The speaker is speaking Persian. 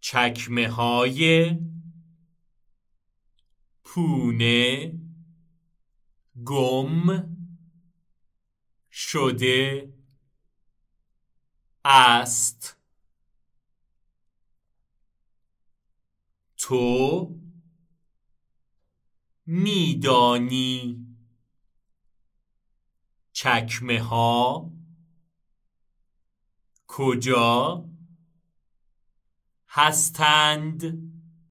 چکمه‌های پونه گم شده است. تو می‌دانی چکمه‌ها کجا هستند؟